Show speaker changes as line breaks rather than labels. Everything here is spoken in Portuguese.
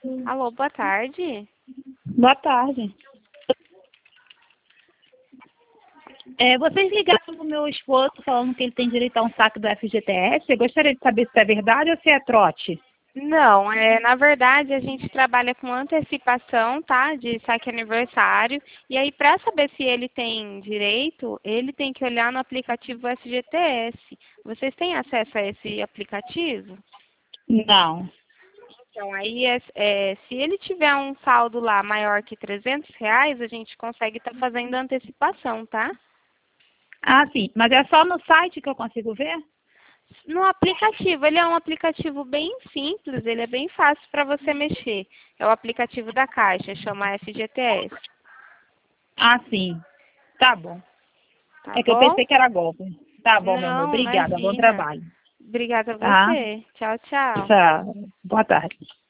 Alô, boa tarde.
Boa tarde. Vocês ligaram para o meu esposo falando que ele tem direito a um saque do FGTS. Eu gostaria de saber se é verdade ou se é trote.
Não, na verdade a gente trabalha com antecipação, tá? De saque aniversário. E aí, para saber se ele tem direito, ele tem que olhar no aplicativo FGTS. Vocês têm acesso a esse aplicativo?
Não.
Então, aí, se ele tiver um saldo lá maior que R$ 300, a gente consegue estar fazendo a antecipação, tá?
Ah, sim. Mas é só no site que eu consigo ver?
No aplicativo, ele é um aplicativo bem simples, ele é bem fácil para você mexer. É o aplicativo da Caixa, chama FGTS,
Ah, sim. Tá bom.
tá
É que eu
bom?
pensei que era golpe. Tá bom, meu amor.
Não,
Obrigada. Bom
imagina.
trabalho.
Obrigada a
Tá?
você. Tchau, tchau.
Tchau. Boa tarde.